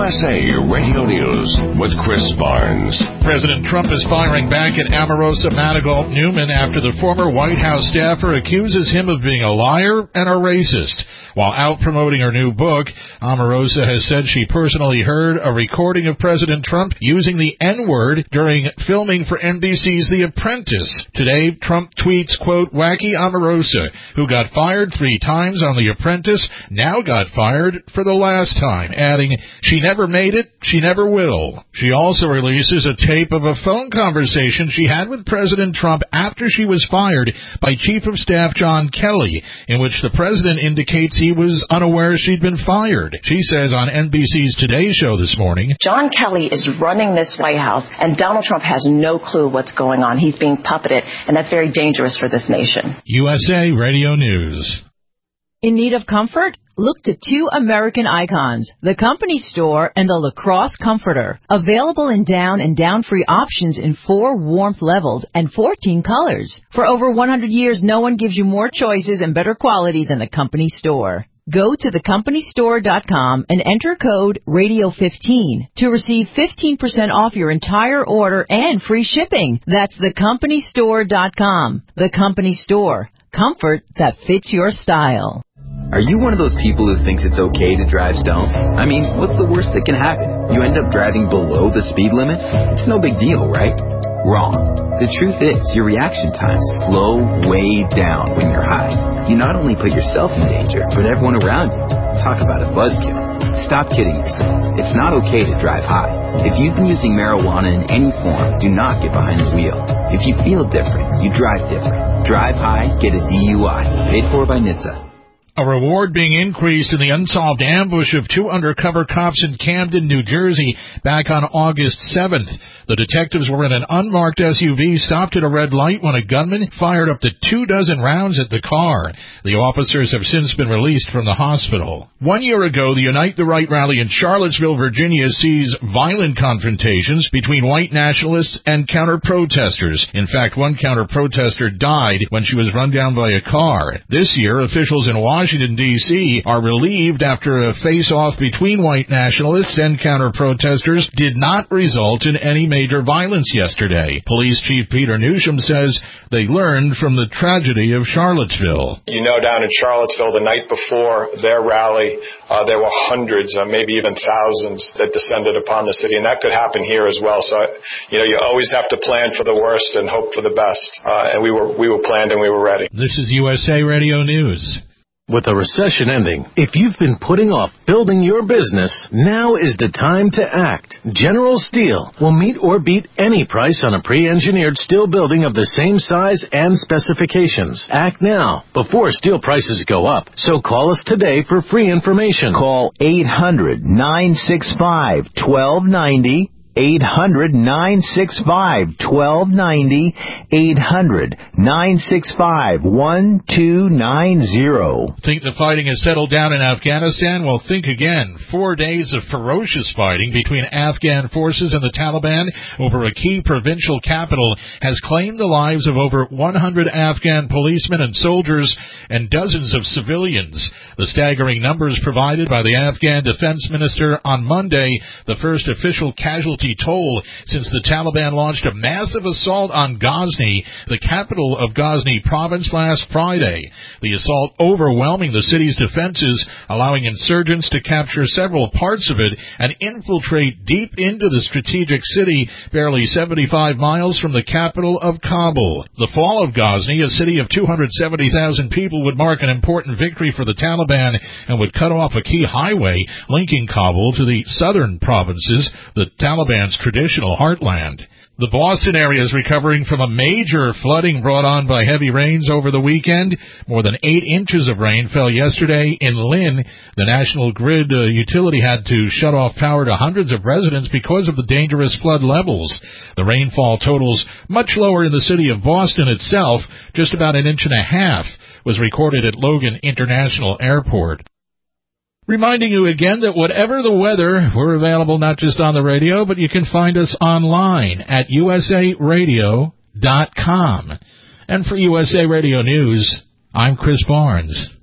USA Radio News with Chris Barnes. President Trump is firing back at Omarosa Manigault Newman after the former White House staffer accuses him of being a liar and a racist. While out promoting her new book, Omarosa has said she personally heard a recording of President Trump using the N-word during filming for NBC's The Apprentice. Today, Trump tweets, quote, "Wacky Omarosa, who got fired 3 times on The Apprentice, now got fired for the last time," adding, "She never made it, she never will." She also releases a tape of a phone conversation she had with President Trump after she was fired by Chief of Staff John Kelly, in which the president indicates he was unaware she'd been fired. She says on NBC's Today Show this morning, "John Kelly is running this White House, and Donald Trump has no clue what's going on. He's being puppeted, and that's very dangerous for this nation." USA Radio News. In need of comfort? Look to 2 American icons, the Company Store and the Lacrosse Comforter. Available in down and down-free options in 4 warmth levels and 14 colors. For over 100 years, no one gives you more choices and better quality than the Company Store. Go to thecompanystore.com and enter code radio15 to receive 15% off your entire order and free shipping. That's thecompanystore.com. The Company Store. Comfort that fits your style. Are you one of those people who thinks it's okay to drive stoned? I mean, what's the worst that can happen? You end up driving below the speed limit? It's no big deal, right? Wrong. The truth is, your reaction times slow way down when you're high. You not only put yourself in danger, but everyone around you. Talk about a buzzkill. Stop kidding yourself. It's not okay to drive high. If you've been using marijuana in any form, do not get behind the wheel. If you feel different, you drive different. Drive high, get a DUI. Paid for by NHTSA. A reward being increased in the unsolved ambush of 2 undercover cops in Camden, New Jersey, back on August 7th. The detectives were in an unmarked SUV, stopped at a red light when a gunman fired up to 24 rounds at the car. The officers have since been released from the hospital. 1 year ago, the Unite the Right rally in Charlottesville, Virginia, sees violent confrontations between white nationalists and counter-protesters. In fact, one counter-protester died when she was run down by a car. This year, officials in Washington, D.C. are relieved after a face-off between white nationalists and counter-protesters did not result in any major violence yesterday. Police Chief Peter Newsham says they learned from the tragedy of Charlottesville. You know, down in Charlottesville, the night before their rally, there were hundreds, maybe even thousands that descended upon the city, and that could happen here as well. So, you always have to plan for the worst and hope for the best. And we were planned and we were ready. This is USA Radio News. With a recession ending, if you've been putting off building your business, now is the time to act. General Steel will meet or beat any price on a pre-engineered steel building of the same size and specifications. Act now, before steel prices go up. So call us today for free information. Call 800-965-1290. 800-965-1290, 800-965-1290. Think the fighting has settled down in Afghanistan? Well, think again. 4 days of ferocious fighting between Afghan forces and the Taliban over a key provincial capital has claimed the lives of over 100 Afghan policemen and soldiers and dozens of civilians. The staggering numbers provided by the Afghan defense minister on Monday, the first official casualty toll since the Taliban launched a massive assault on Ghazni, the capital of Ghazni province, last Friday. The assault overwhelming the city's defenses, allowing insurgents to capture several parts of it and infiltrate deep into the strategic city, barely 75 miles from the capital of Kabul. The fall of Ghazni, a city of 270,000 people, would mark an important victory for the Taliban and would cut off a key highway linking Kabul to the southern provinces, the Taliban's traditional heartland. The Boston area is recovering from a major flooding brought on by heavy rains over the weekend. More than 8 inches of rain fell yesterday in Lynn. The National Grid utility had to shut off power to hundreds of residents because of the dangerous flood levels. The rainfall totals much lower in the city of Boston itself. Just about 1.5 inches was recorded at Logan International Airport. Reminding you again that whatever the weather, we're available not just on the radio, but you can find us online at usaradio.com. And for USA Radio News, I'm Chris Barnes.